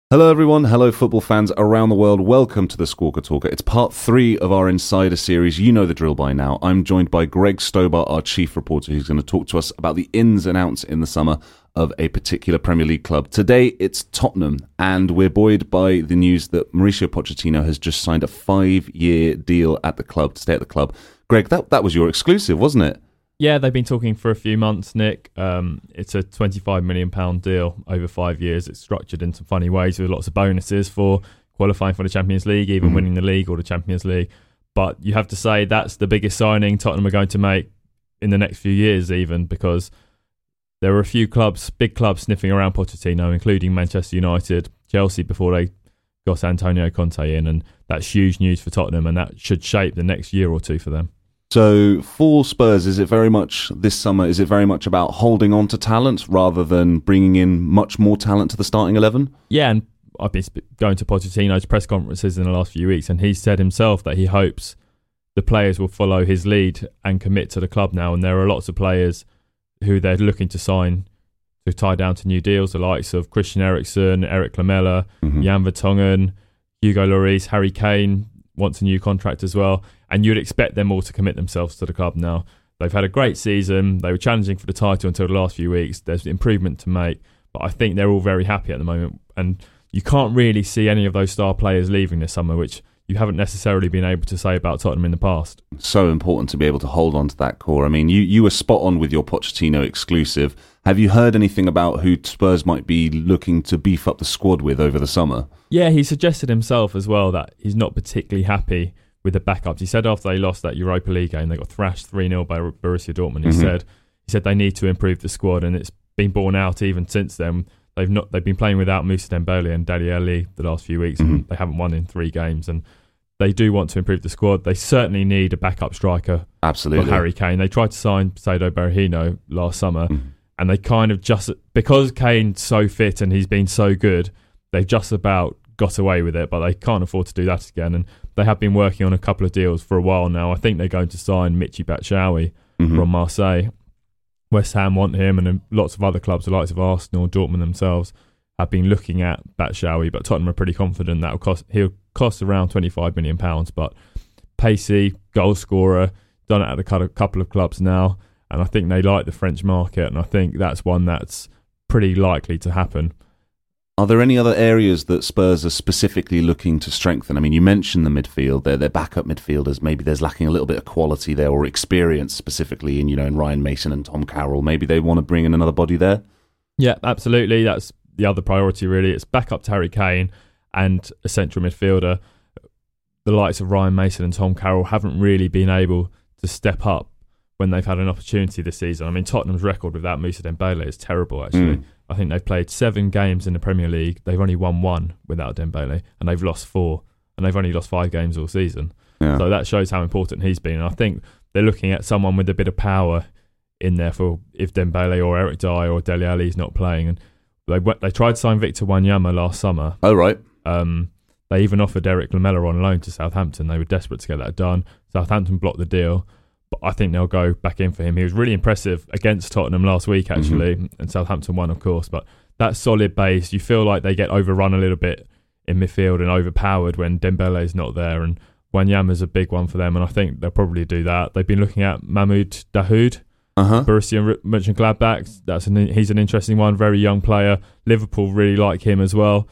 Hello everyone, hello football fans around the world, welcome to the Squawker Talker. It's part 3 of our Insider series, you know the drill by now. I'm joined by Greg Stobart, our chief reporter, who's going to talk to us about the ins and outs in the summer of a particular Premier League club. Today it's Tottenham, and we're buoyed by the news that Mauricio Pochettino has just signed a 5-year deal at the club, to stay at the club. Greg, that was your exclusive, wasn't it? Yeah, they've been talking for a few months, Nick. It's a £25 million deal over 5 years. It's structured in some funny ways with lots of bonuses for qualifying for the Champions League, even winning the league or the Champions League. But you have to say that's the biggest signing Tottenham are going to make in the next few years even, because there are a few clubs, big clubs sniffing around Pochettino, including Manchester United, Chelsea before they got Antonio Conte in, and that's huge news for Tottenham, and that should shape the next year or two for them. So for Spurs, is it very much about holding on to talent rather than bringing in much more talent to the starting 11? Yeah, and I've been going to Pochettino's press conferences in the last few weeks, and he said himself that he hopes the players will follow his lead and commit to the club now. And there are lots of players who they're looking to sign to tie down to new deals, the likes of Christian Eriksen, Eric Lamela, Jan Vertonghen, Hugo Lloris, Harry Kane wants a new contract as well. And you'd expect them all to commit themselves to the club now. They've had a great season. They were challenging for the title until the last few weeks. There's improvement to make, but I think they're all very happy at the moment. And you can't really see any of those star players leaving this summer, which you haven't necessarily been able to say about Tottenham in the past. So important to be able to hold on to that core. I mean, you were spot on with your Pochettino exclusive. Have you heard anything about who Spurs might be looking to beef up the squad with over the summer? Yeah, he suggested himself as well that he's not particularly happy with the backups. He said after they lost that Europa League game, they got thrashed 3-0 by Borussia Dortmund. He said they need to improve the squad, and it's been borne out even since then. They've been playing without Moussa Dembele and Dele Alli the last few weeks, and they haven't won in 3 games. And they do want to improve the squad. They certainly need a backup striker. Absolutely. For Harry Kane. They tried to sign Saido Berahino last summer, and they kind of just, because Kane's so fit and he's been so good, they've just about got away with it, but they can't afford to do that again. And they have been working on a couple of deals for a while now. I think they're going to sign Michy Batshuayi from Marseille. West Ham want him, and lots of other clubs, the likes of Arsenal, Dortmund themselves, have been looking at Batshuayi, but Tottenham are pretty confident that he'll cost around £25 million. But pacey, goal scorer, done it at a couple of clubs now, and I think they like the French market, and I think that's one that's pretty likely to happen. Are there any other areas that Spurs are specifically looking to strengthen? I mean, you mentioned the midfield. Their backup midfielders. Maybe there's lacking a little bit of quality there, or experience specifically in Ryan Mason and Tom Carroll. Maybe they want to bring in another body there. Yeah, absolutely. That's the other priority, really. It's backup to Harry Kane and a central midfielder. The likes of Ryan Mason and Tom Carroll haven't really been able to step up when they've had an opportunity this season. I mean, Tottenham's record without Moussa Dembele is terrible, actually. I think they've played 7 games in the Premier League. They've only won 1 without Dembele, and they've lost 4, and they've only lost 5 games all season. Yeah. So that shows how important he's been. And I think they're looking at someone with a bit of power in there for if Dembele or Eric Dyer or Dele Alli is not playing. And they tried to sign Victor Wanyama last summer. Oh, right. They even offered Eric Lamela on loan to Southampton. They were desperate to get that done. Southampton blocked the deal. But I think they'll go back in for him. He was really impressive against Tottenham last week, actually, and Southampton won, of course. But that solid base, you feel like they get overrun a little bit in midfield and overpowered when Dembele's not there. And Wanyama's a big one for them, and I think they'll probably do that. They've been looking at Mahmoud Dahoud, Borussia Mönchengladbach. He's an interesting one, very young player. Liverpool really like him as well.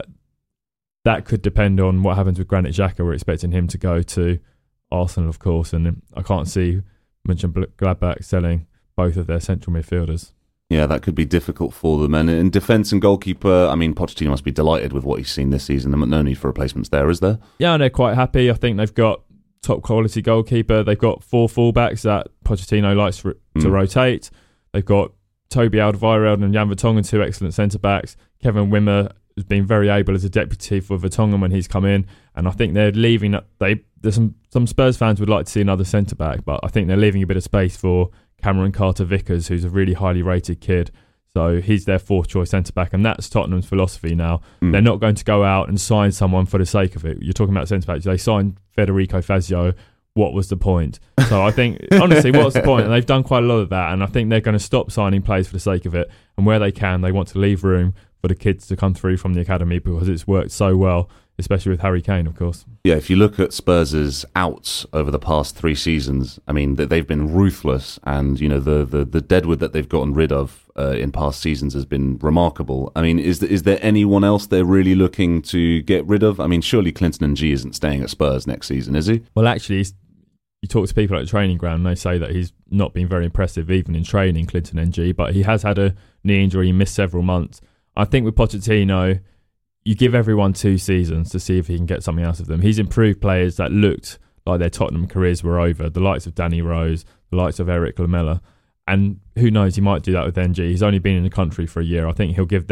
That could depend on what happens with Granit Xhaka. We're expecting him to go to Arsenal, of course, and I can't see Mönchengladbach selling both of their central midfielders. Yeah, that could be difficult for them. And in defence and goalkeeper, I mean, Pochettino must be delighted with what he's seen this season. No need for replacements there, is there? Yeah, and they're quite happy. I think they've got top quality goalkeeper. They've got 4 fullbacks that Pochettino likes to rotate. They've got Toby Alderweireld and Jan Vertonghen, 2 excellent centre-backs. Kevin Wimmer has been very able as a deputy for Vertonghen when he's come in, and I think they're leaving. There's some Spurs fans would like to see another centre back, but I think they're leaving a bit of space for Cameron Carter-Vickers, who's a really highly rated kid. So he's their 4th choice centre back, and that's Tottenham's philosophy now. They're not going to go out and sign someone for the sake of it. You're talking about centre backs. They signed Federico Fazio. What was the point? So I think, honestly, what's the point? And they've done quite a lot of that, and I think they're going to stop signing players for the sake of it. And where they can, they want to leave room for the kids to come through from the academy because it's worked so well, especially with Harry Kane, of course. Yeah, if you look at Spurs' outs over the past 3 seasons, I mean, they've been ruthless, and the deadwood that they've gotten rid of in past seasons has been remarkable. I mean, is there anyone else they're really looking to get rid of? I mean, surely Clinton Ng isn't staying at Spurs next season, is he? Well, actually, you talk to people at the training ground and they say that he's not been very impressive even in training, Clinton Ng, but he has had a knee injury. He missed several months. I think with Pochettino, you give everyone 2 seasons to see if he can get something out of them. He's improved players that looked like their Tottenham careers were over, the likes of Danny Rose, the likes of Eric Lamela, and who knows, he might do that with NG. He's only been in the country for a year. I think he'll give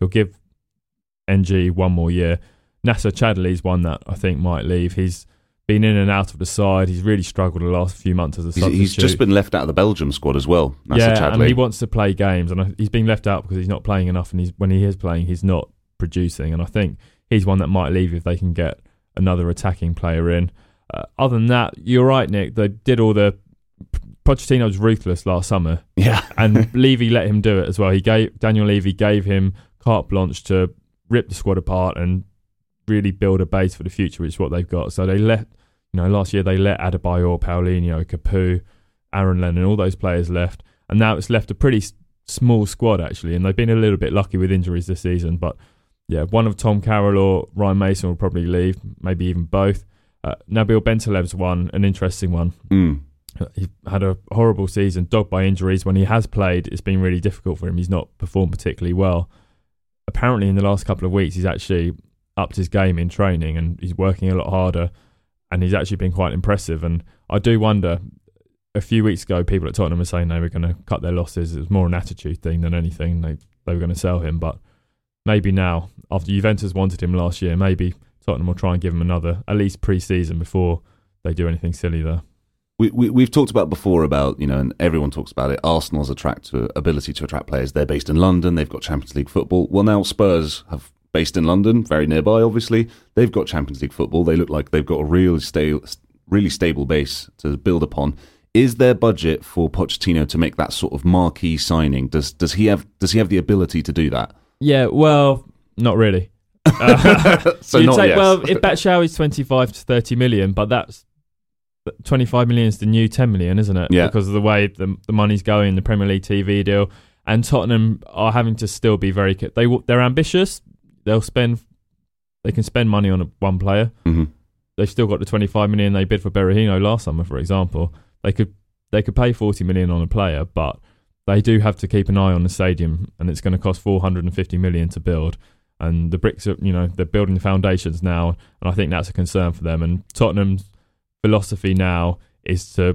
NG 1 more year. Nasser Chadli's one that I think might leave. He's been in and out of the side. He's really struggled the last few months as a substitute. He's just been left out of the Belgium squad as well, Nasser Chadli. And he wants to play games, and he's been left out because he's not playing enough, and when he is playing, he's not producing. And I think he's one that might leave if they can get another attacking player in. Other than that, you're right, Nick. They did all the... Pochettino was ruthless last summer. Yeah. And Levy let him do it as well. Daniel Levy gave him carte blanche to rip the squad apart and really build a base for the future, which is what they've got. So they last year they let Adebayor, Paulinho, Capoue, Aaron Lennon, all those players left. And now it's left a pretty small squad, actually. And they've been a little bit lucky with injuries this season. But yeah, one of Tom Carroll or Ryan Mason will probably leave, maybe even both. Nabil Bentaleb's an interesting one. He had a horrible season, dogged by injuries. When he has played, it's been really difficult for him. He's not performed particularly well. Apparently, in the last couple of weeks, he's actually upped his game in training and he's working a lot harder, and he's actually been quite impressive. And I do wonder, a few weeks ago, people at Tottenham were saying they were going to cut their losses. It was more an attitude thing than anything. They were going to sell him, but maybe now, after Juventus wanted him last year, maybe Tottenham will try and give him another, at least pre-season, before they do anything silly there. We've talked about before about, and everyone talks about it, Arsenal's ability to attract players. They're based in London. They've got Champions League football. Well, now Spurs have based in London, very nearby, obviously. They've got Champions League football. They look like they've got a really stable base to build upon. Is there budget for Pochettino to make that sort of marquee signing? Does he have the ability to do that? Yeah, well, not really. So not yes. Well, if Batshuayi's 25 to 30 million, but that's 25 million is the new 10 million, isn't it? Yeah. Because of the way the money's going, the Premier League TV deal, and Tottenham are having to still be very. They're ambitious. They can spend money on one player. Mm-hmm. They've still got the 25 million they bid for Berahino last summer, for example. They could pay 40 million on a player, but they do have to keep an eye on the stadium, and it's going to cost 450 million to build. And the bricks are, they're building the foundations now, and I think that's a concern for them. And Tottenham's philosophy now is to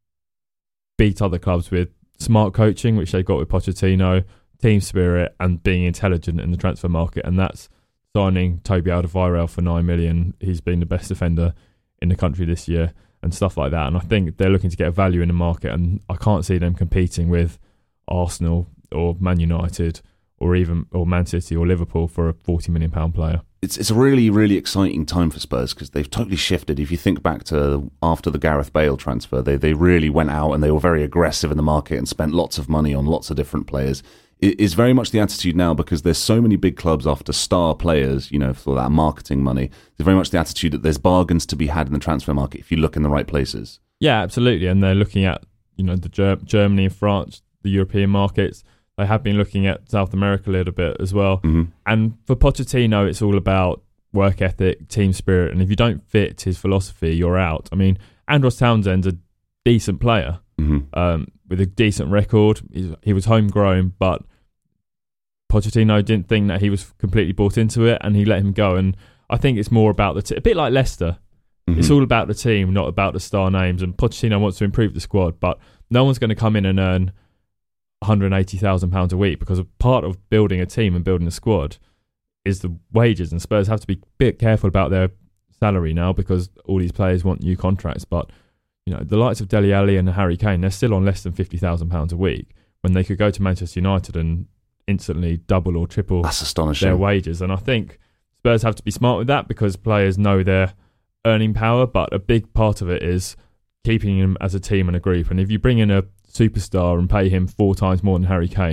beat other clubs with smart coaching, which they've got with Pochettino, team spirit, and being intelligent in the transfer market. And that's signing Toby Alderweireld for 9 million. He's been the best defender in the country this year and stuff like that. And I think they're looking to get a value in the market, and I can't see them competing with Arsenal or Man United or Man City or Liverpool for a £40 million player. It's a really, really exciting time for Spurs because they've totally shifted. If you think back to after the Gareth Bale transfer, they really went out and they were very aggressive in the market and spent lots of money on lots of different players. It is very much the attitude now because there's so many big clubs after star players, for that marketing money. It's very much the attitude that there's bargains to be had in the transfer market if you look in the right places. Yeah, absolutely. And they're looking at, the Germany and France, the European markets. They have been looking at South America a little bit as well. Mm-hmm. And for Pochettino, it's all about work ethic, team spirit. And if you don't fit his philosophy, you're out. I mean, Andros Townsend's a decent player with a decent record. He was homegrown, but Pochettino didn't think that he was completely bought into it, and he let him go. And I think it's more about a bit like Leicester. Mm-hmm. It's all about the team, not about the star names. And Pochettino wants to improve the squad, but no one's going to come in and earn £180,000 a week, because a part of building a team and building a squad is the wages, and Spurs have to be a bit careful about their salary now because all these players want new contracts. But the likes of Dele Alli and Harry Kane, they're still on less than £50,000 a week when they could go to Manchester United and instantly double or triple That's astonishing. their wages. And I think Spurs have to be smart with that because players know their earning power, but a big part of it is keeping them as a team and a group. And if you bring in a superstar and pay him 4 times more than Harry Kane,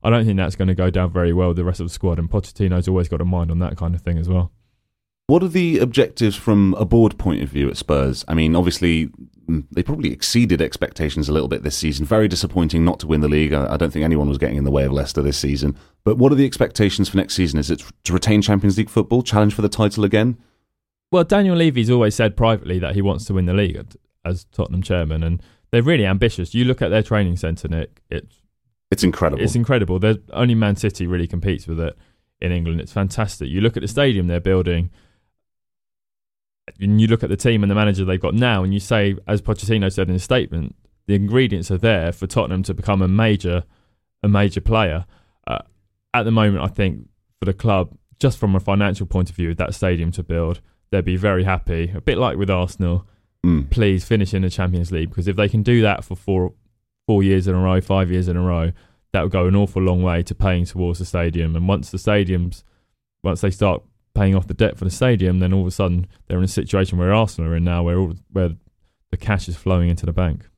I don't think that's going to go down very well with the rest of the squad, and Pochettino's always got a mind on that kind of thing as well. What are the objectives from a board point of view at Spurs? I mean, obviously, they probably exceeded expectations a little bit this season. Very disappointing not to win the league. I don't think anyone was getting in the way of Leicester this season. But what are the expectations for next season? Is it to retain Champions League football, challenge for the title again? Well, Daniel Levy's always said privately that he wants to win the league as Tottenham chairman, and they're really ambitious. You look at their training centre, Nick, it's incredible. It's incredible. There's only Man City really competes with it in England. It's fantastic. You look at the stadium they're building, and you look at the team and the manager they've got now, and you say, as Pochettino said in his statement, the ingredients are there for Tottenham to become a major player. At the moment, I think for the club, just from a financial point of view, that stadium to build, they'd be very happy. A bit like with Arsenal, please finish in the Champions League, because if they can do that for 4 years in a row, 5 years in a row, that would go an awful long way to paying towards the stadium. And once they start paying off the debt for the stadium, then all of a sudden they're in a situation where Arsenal are in now, where the cash is flowing into the bank.